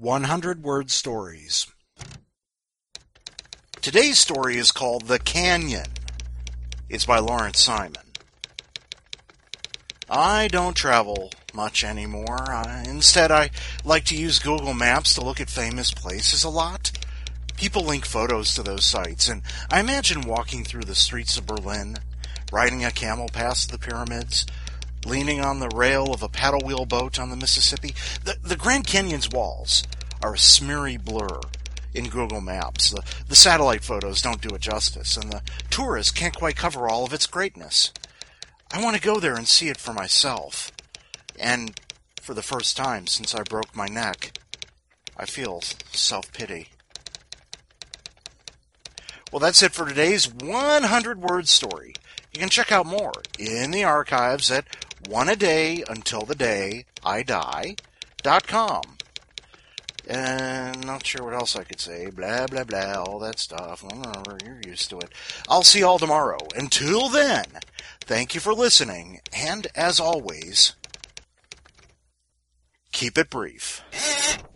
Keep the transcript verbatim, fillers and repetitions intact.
one hundred word stories. Today's story is called The Canyon. It's by Lawrence Simon. I don't travel much anymore. I, instead, I like to use Google Maps to look at famous places a lot. People link photos to those sites, and I imagine walking through the streets of Berlin, riding a camel past the pyramids, leaning on the rail of a paddle wheel boat on the Mississippi. The, the Grand Canyon's walls are a smeary blur in Google Maps. The, the satellite photos don't do it justice, and the tourists can't quite cover all of its greatness. I want to go there and see it for myself. And for the first time since I broke my neck, I feel self-pity. Well, that's it for today's one hundred word story. You can check out more in the archives at one a day until the day I die dot com. And not sure what else I could say. Blah, blah, blah, all that stuff. Whatever, you're used to it. I'll see you all tomorrow. Until then, thank you for listening. And as always, keep it brief.